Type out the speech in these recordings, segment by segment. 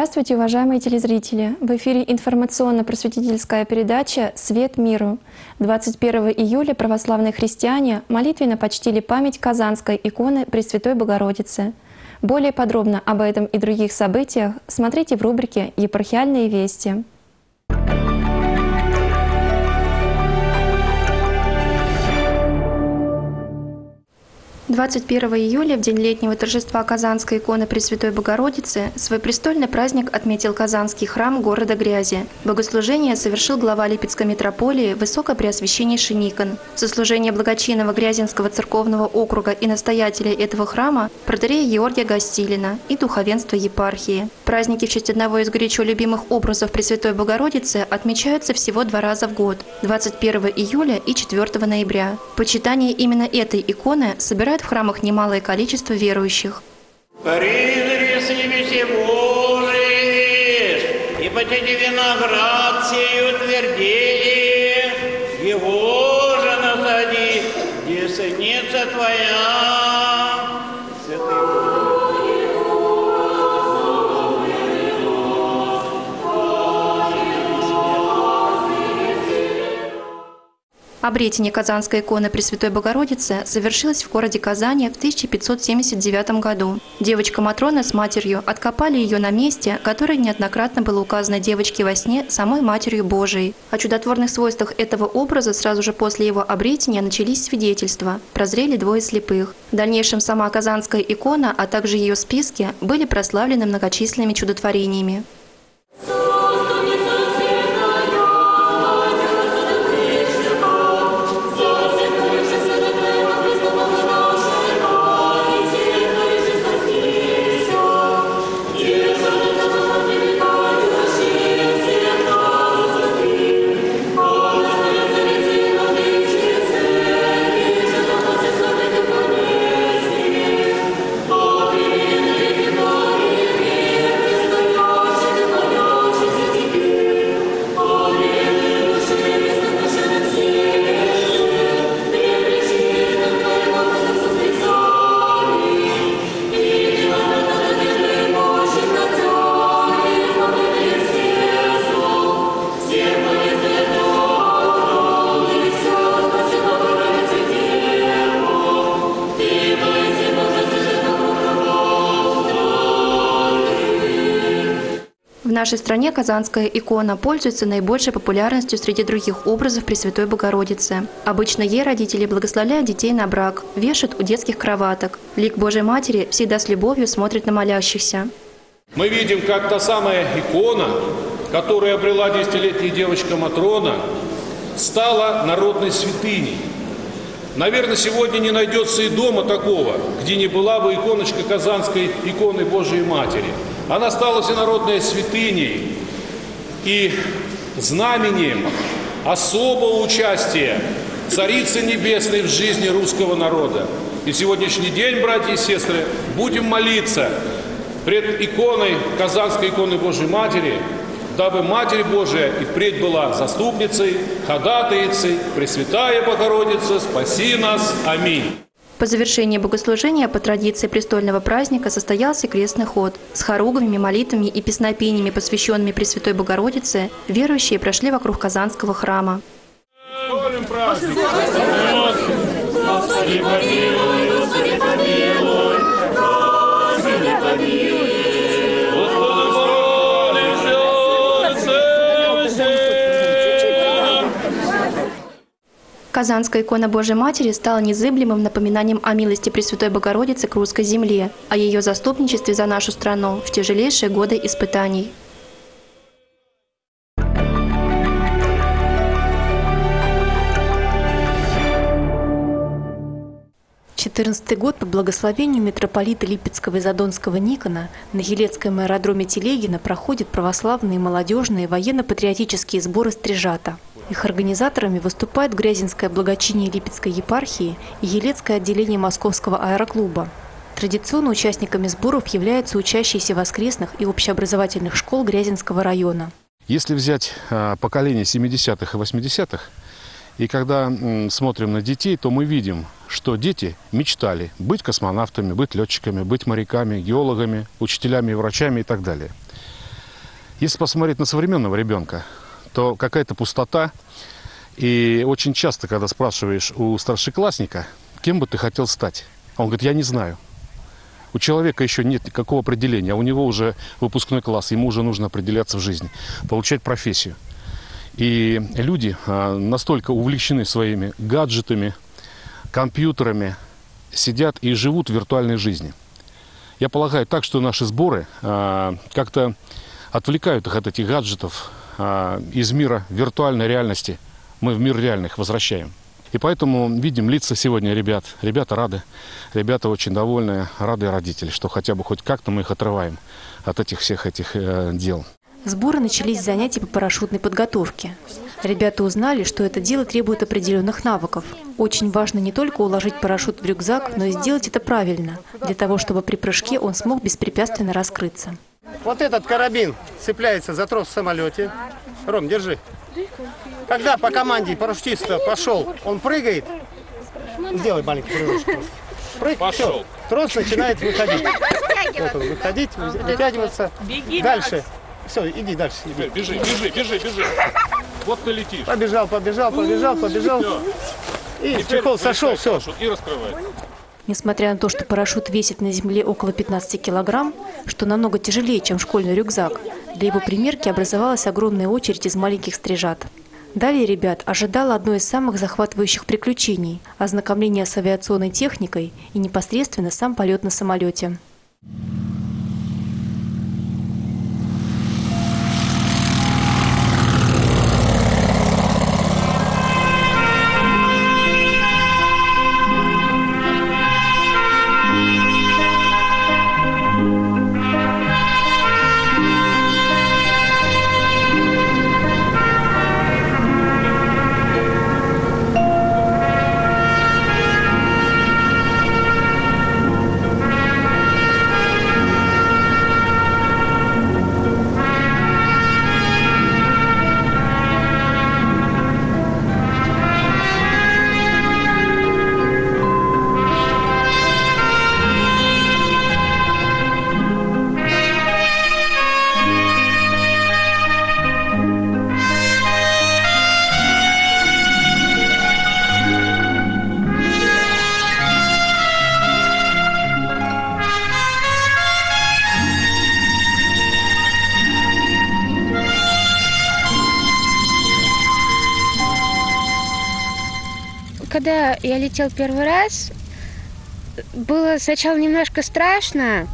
Здравствуйте, уважаемые телезрители! В эфире информационно-просветительская передача «Свет миру». 21 июля православные христиане молитвенно почтили память Казанской иконы Пресвятой Богородицы. Более подробно об этом и других событиях смотрите в рубрике «Епархиальные вести». 21 июля, в день летнего торжества Казанской иконы Пресвятой Богородицы, свой престольный праздник отметил Казанский храм города Грязи. Богослужение совершил глава Липецкой митрополии Высокопреосвященнейший Никон. В сослужение благочинного Грязинского церковного округа и настоятеля этого храма протоиерея Георгия Гостилина и духовенства епархии. Праздники в честь одного из горячо любимых образов Пресвятой Богородицы отмечаются всего 2 раза в год – 21 июля и 4 ноября. Почитание именно этой иконы собирает в храмах немалое количество верующих. «Призри с небеси Божиих, и потеки виноград сею твердее, его же насади, десница твоя, святый». Обретение Казанской иконы Пресвятой Богородицы совершилось в городе Казани в 1579 году. Девочка Матрона с матерью откопали ее на месте, которое неоднократно было указано девочке во сне самой Матерью Божией. О чудотворных свойствах этого образа сразу же после его обретения начались свидетельства. Прозрели 2 слепых. В дальнейшем сама Казанская икона, а также ее списки были прославлены многочисленными чудотворениями. В нашей стране Казанская икона пользуется наибольшей популярностью среди других образов Пресвятой Богородицы. Обычно ей родители благословляют детей на брак, вешают у детских кроваток. Лик Божьей Матери всегда с любовью смотрит на молящихся. Мы видим, как та самая икона, которую обрела 10-летняя девочка Матрона, стала народной святыней. Наверное, сегодня не найдется и дома такого, где не была бы иконочка Казанской иконы Божией Матери. Она стала всенародной святыней и знамением особого участия Царицы Небесной в жизни русского народа. И сегодняшний день, братья и сестры, будем молиться пред иконой, Казанской иконы Божией Матери, дабы Матерь Божия и впредь была заступницей, ходатайицей, Пресвятая Богородица, спаси нас. Аминь. По завершении богослужения по традиции престольного праздника состоялся крестный ход. С хоругвями, молитвами и песнопениями, посвященными Пресвятой Богородице, верующие прошли вокруг Казанского храма. Казанская икона Божией Матери стала незыблемым напоминанием о милости Пресвятой Богородицы к русской земле, о ее заступничестве за нашу страну в тяжелейшие годы испытаний. «14-й год по благословению митрополита Липецкого и Задонского Никона на Елецком аэродроме Телегина проходят православные молодежные военно-патриотические сборы «Стрижата». Их организаторами выступают Грязинское благочиние Липецкой епархии и Елецкое отделение Московского аэроклуба. Традиционно участниками сборов являются учащиеся воскресных и общеобразовательных школ Грязинского района. Если взять поколение 70-х и 80-х, и когда смотрим на детей, то мы видим, что дети мечтали быть космонавтами, быть летчиками, быть моряками, геологами, учителями, врачами и так далее. Если посмотреть на современного ребенка, то какая-то пустота. И очень часто, когда спрашиваешь у старшеклассника, кем бы ты хотел стать, он говорит, я не знаю. У человека еще нет никакого определения, а у него уже выпускной класс, ему уже нужно определяться в жизни, получать профессию. И люди настолько увлечены своими гаджетами, компьютерами, сидят и живут в виртуальной жизни. Я полагаю так, что наши сборы как-то отвлекают их от этих гаджетов, из мира виртуальной реальности. Мы в мир реальных возвращаем. И поэтому видим лица сегодня ребят. Ребята рады, ребята очень довольны, рады родители, что хотя бы хоть как-то мы их отрываем от всех этих дел. Сборы начались с занятий по парашютной подготовке. Ребята узнали, что это дело требует определенных навыков. Очень важно не только уложить парашют в рюкзак, но и сделать это правильно, для того, чтобы при прыжке он смог беспрепятственно раскрыться. Вот этот карабин цепляется за трос в самолете. Ром, держи. Когда по команде парашютиста пошел, он прыгает. Сделай маленький прыжок. Прыг, Пошел. все, трос начинает выходить. Вот он, выходить, вытягиваться. Дальше. Все, иди дальше. Иди. Бежи. Вот ты летишь. Побежал. И чехол сошел, все. И раскрывай. Несмотря на то, что парашют весит на земле около 15 килограмм, что намного тяжелее, чем школьный рюкзак, для его примерки образовалась огромная очередь из маленьких стрижат. Далее ребят ожидало одно из самых захватывающих приключений – ознакомление с авиационной техникой и непосредственно сам полет на самолете. Когда я летел первый раз, было сначала немножко страшно,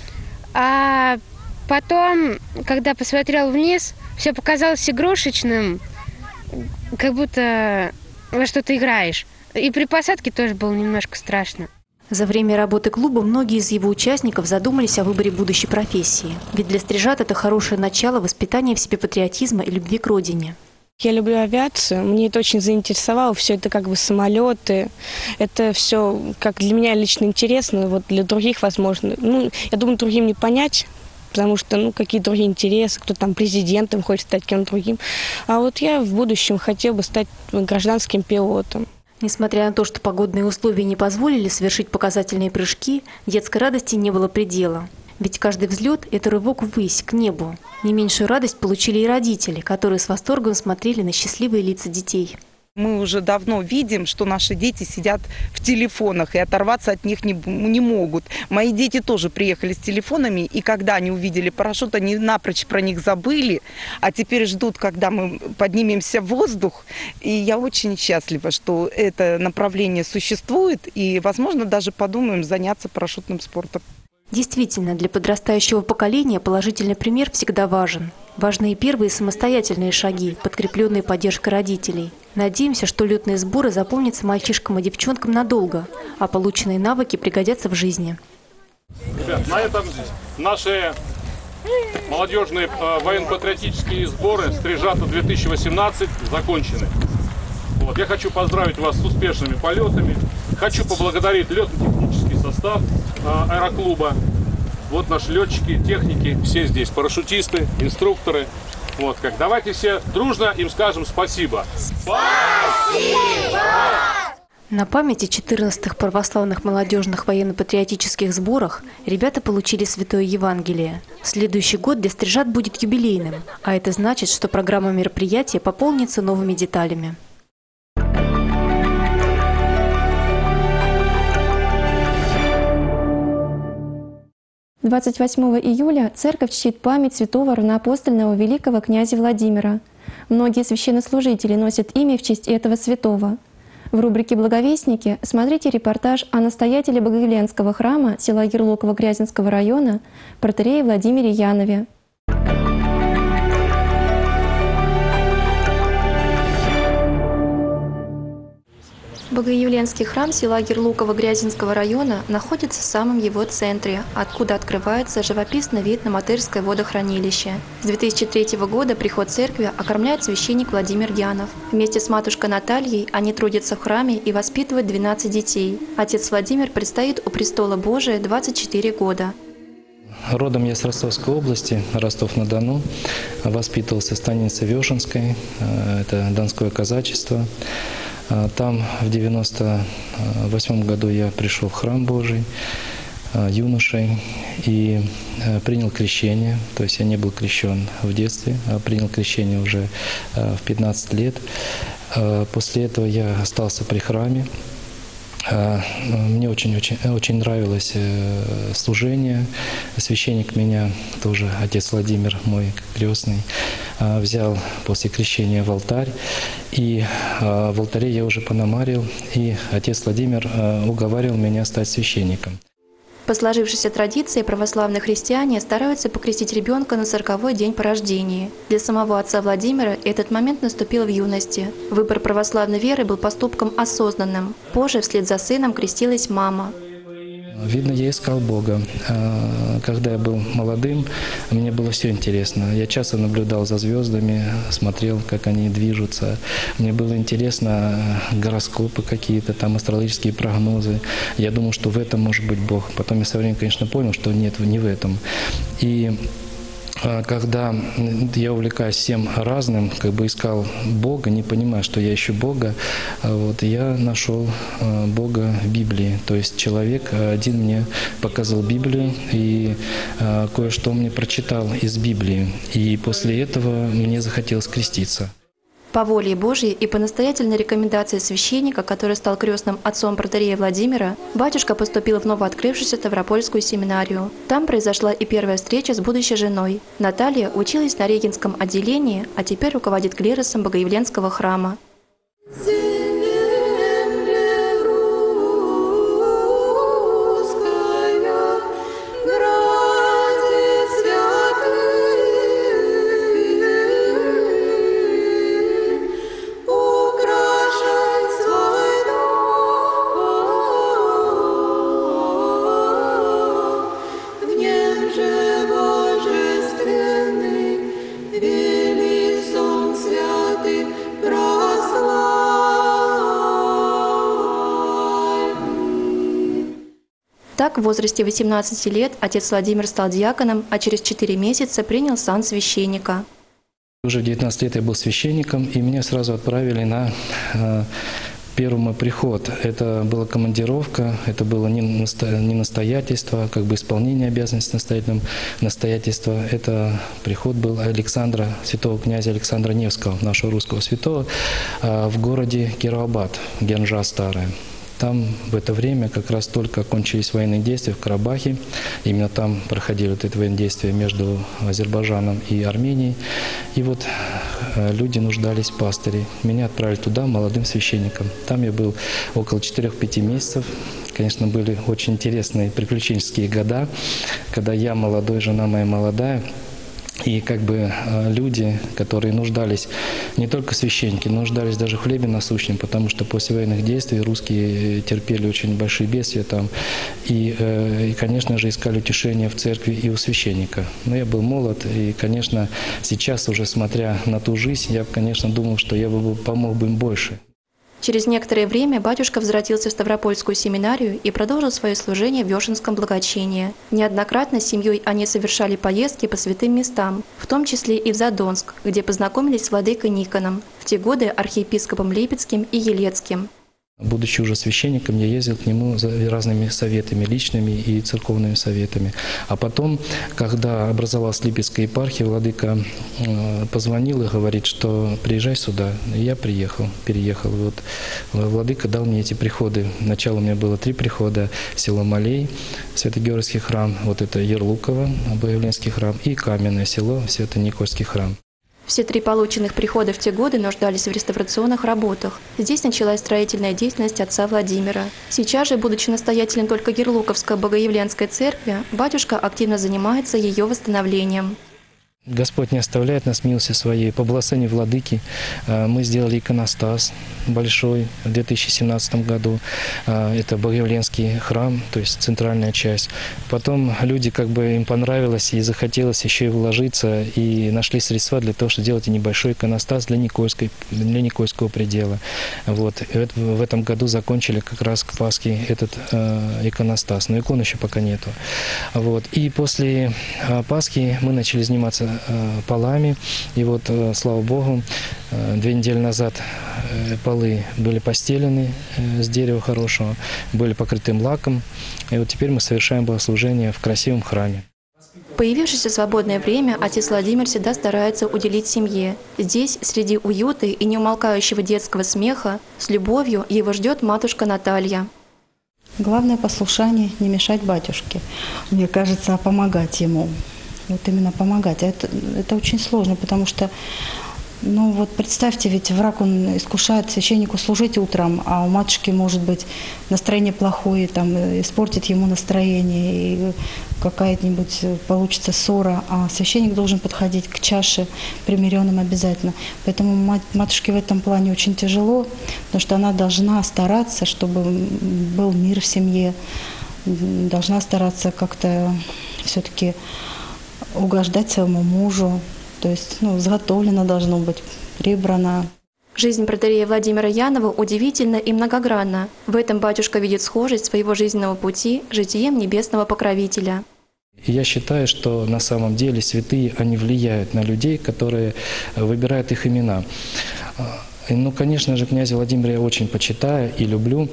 а потом, когда посмотрел вниз, все показалось игрушечным, как будто во что-то играешь. И при посадке тоже было немножко страшно. За время работы клуба многие из его участников задумались о выборе будущей профессии. Ведь для стрижат это хорошее начало воспитания в себе патриотизма и любви к родине. Я люблю авиацию, мне это очень заинтересовало, все это как бы самолеты, это все как для меня лично интересно, вот для других возможно, я думаю, другим не понять, потому что, какие другие интересы, кто там президентом хочет стать, кем-то другим, а вот я в будущем хотел бы стать гражданским пилотом. Несмотря на то, что погодные условия не позволили совершить показательные прыжки, детской радости не было предела. Ведь каждый взлет – это рывок ввысь, к небу. Не меньшую радость получили и родители, которые с восторгом смотрели на счастливые лица детей. Мы уже давно видим, что наши дети сидят в телефонах и оторваться от них не могут. Мои дети тоже приехали с телефонами, и когда они увидели парашют, они напрочь про них забыли, а теперь ждут, когда мы поднимемся в воздух. И я очень счастлива, что это направление существует, и, возможно, даже подумаем заняться парашютным спортом. Действительно, для подрастающего поколения положительный пример всегда важен. Важны и первые самостоятельные шаги, подкрепленные поддержкой родителей. Надеемся, что летные сборы запомнятся мальчишкам и девчонкам надолго, а полученные навыки пригодятся в жизни. Ребят, на этом наши молодежные военно-патриотические сборы «Стрижата 2018» закончены. Я хочу поздравить вас с успешными полетами. Хочу поблагодарить летно-технический состав аэроклуба. Вот наши летчики, техники, все здесь, парашютисты, инструкторы. Давайте все дружно им скажем спасибо. Спасибо! На памяти 14-х православных молодежных военно-патриотических сборах ребята получили Святое Евангелие. Следующий год для стрижат будет юбилейным, а это значит, что программа мероприятия пополнится новыми деталями. – 28 июля церковь чтит память святого равноапостольного великого князя Владимира. Многие священнослужители носят имя в честь этого святого. В рубрике «Благовестники» смотрите репортаж о настоятеле Богоявленского храма села Ярлоково Грязинского района протоиерее Владимире Янове. Богоявленский храм села Ярлоково Грязинского района находится в самом его центре, откуда открывается живописный вид на Матырское водохранилище. С 2003 года приход церкви окормляет священник Владимир Янов. Вместе с матушкой Натальей они трудятся в храме и воспитывают 12 детей. Отец Владимир предстоит у престола Божия 24 года. Родом я с Ростовской области, Ростов-на-Дону. Воспитывался в станице Вешенской, это донское казачество. Там в 1998 году я пришел в храм Божий юношей и принял крещение. То есть я не был крещен в детстве, а принял крещение уже в 15 лет. После этого я остался при храме. Мне очень нравилось служение. Священник меня тоже, отец Владимир, мой крестный, взял после крещения в алтарь. И в алтаре я уже пономарил, и отец Владимир уговаривал меня стать священником. По сложившейся традиции православные христиане стараются покрестить ребенка на 40-й день по рождении. Для самого отца Владимира этот момент наступил в юности. Выбор православной веры был поступком осознанным. Позже вслед за сыном крестилась мама. Видно, я искал Бога. Когда я был молодым, мне было все интересно. Я часто наблюдал за звездами, смотрел, как они движутся. Мне было интересно гороскопы какие-то, там астрологические прогнозы. Я думал, что в этом может быть Бог. Потом я со временем, конечно, понял, что нет, не в этом. И когда я увлекаюсь всем разным, как бы искал Бога, не понимая, что я ищу Бога, вот, я нашел Бога в Библии. То есть человек один мне показал Библию и кое-что мне прочитал из Библии. И после этого мне захотелось креститься. По воле Божьей и по настоятельной рекомендации священника, который стал крестным отцом протоиерея Владимира, батюшка поступил в новооткрывшуюся Ставропольскую семинарию. Там произошла и первая встреча с будущей женой. Наталья училась на Регинском отделении, а теперь руководит клиросом Богоявленского храма. Так, в возрасте 18 лет отец Владимир стал диаконом, а через 4 месяца принял сан священника. Уже в 19 лет я был священником, и меня сразу отправили на первый мой приход. Это была командировка, это было не настоятельство, как бы исполнение обязанностей настоятельства. Это приход был Александра, святого князя Александра Невского, нашего русского святого, в городе Кировабад, Генжа старая. Там в это время как раз только окончились военные действия в Карабахе. Именно там проходили вот эти военные действия между Азербайджаном и Арменией. И вот люди нуждались в пастыре. Меня отправили туда молодым священником. Там я был около 4-5 месяцев. Конечно, были очень интересные приключенческие года, когда я молодой, жена моя молодая. И как бы люди, которые нуждались, не только священники, но нуждались даже в хлебе насущном, потому что после военных действий русские терпели очень большие бедствия там. И, конечно же, искали утешение в церкви и у священника. Но я был молод, и, конечно, сейчас уже смотря на ту жизнь, я, конечно, думал, что я бы помог бы им больше. Через некоторое время батюшка возвратился в Ставропольскую семинарию и продолжил свое служение в Вешенском благочинии. Неоднократно с семьей они совершали поездки по святым местам, в том числе и в Задонск, где познакомились с владыкой Никоном, в те годы архиепископом Липецким и Елецким. Будучи уже священником, я ездил к нему за разными советами, личными и церковными советами. А потом, когда образовалась Липецкая епархия, владыка позвонил и говорит, что приезжай сюда. И я переехал. Вот. Владыка дал мне эти приходы. Сначала у меня было 3 прихода: село Малей, Свято-Георгиевский храм, вот это Ярлуково, Богоявленский храм, и Каменное село, Свято-Никольский храм. Все 3 полученных прихода в те годы нуждались в реставрационных работах. Здесь началась строительная деятельность отца Владимира. Сейчас же, будучи настоятелем только Ярлуковской Богоявленской церкви, батюшка активно занимается ее восстановлением. Господь не оставляет нас милостью своей. По благословению владыки мы сделали иконостас большой в 2017 году. Это Богоявленский храм, то есть центральная часть. Потом люди, им понравилось и захотелось еще и вложиться, и нашли средства для того, чтобы сделать небольшой иконостас для Никольского предела. Вот. И в этом году закончили как раз к Пасхе этот иконостас, но икон еще пока нету. Вот. И после Пасхи мы начали заниматься полами. И вот, слава Богу, 2 недели назад полы были постелены с дерева хорошего, были покрыты лаком. И вот теперь мы совершаем богослужение в красивом храме. Появившееся свободное время отец Владимир всегда старается уделить семье. Здесь, среди уюта и неумолкающего детского смеха, с любовью его ждет матушка Наталья. Главное послушание, не мешать батюшке, мне кажется, а помогать ему. Вот именно помогать. А это очень сложно, потому что, представьте, ведь враг, он искушает священнику служить утром, а у матушки может быть настроение плохое, испортит ему настроение, и какая-нибудь получится ссора, а священник должен подходить к чаше примиренным обязательно. Поэтому матушке в этом плане очень тяжело, потому что она должна стараться, чтобы был мир в семье, должна стараться как-то все-таки угождать своему мужу, то есть заготовлено должно быть, прибрано. Жизнь протоиерея Владимира Янова удивительна и многогранна. В этом батюшка видит схожесть своего жизненного пути с житием небесного покровителя. Я считаю, что на самом деле святые, они влияют на людей, которые выбирают их имена. Конечно же, князя Владимира я очень почитаю и люблю.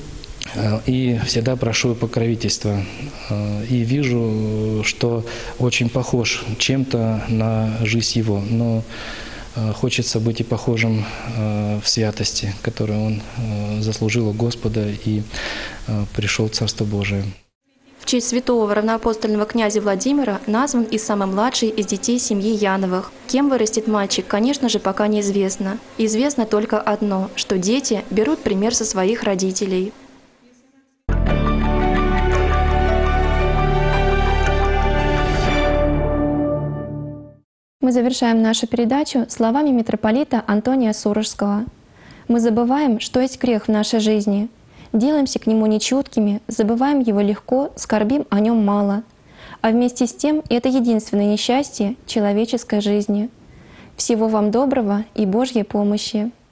И всегда прошу покровительства. И вижу, что очень похож чем-то на жизнь его. Но хочется быть и похожим в святости, которую он заслужил у Господа и пришел в Царство Божие. В честь святого равноапостольного князя Владимира назван и самый младший из детей семьи Яновых. Кем вырастет мальчик, конечно же, пока неизвестно. Известно только одно, что дети берут пример со своих родителей. Мы завершаем нашу передачу словами митрополита Антония Сурожского. Мы забываем, что есть грех в нашей жизни. Делаемся к нему нечуткими, забываем его легко, скорбим о нем мало. А вместе с тем это единственное несчастье человеческой жизни. Всего вам доброго и Божьей помощи.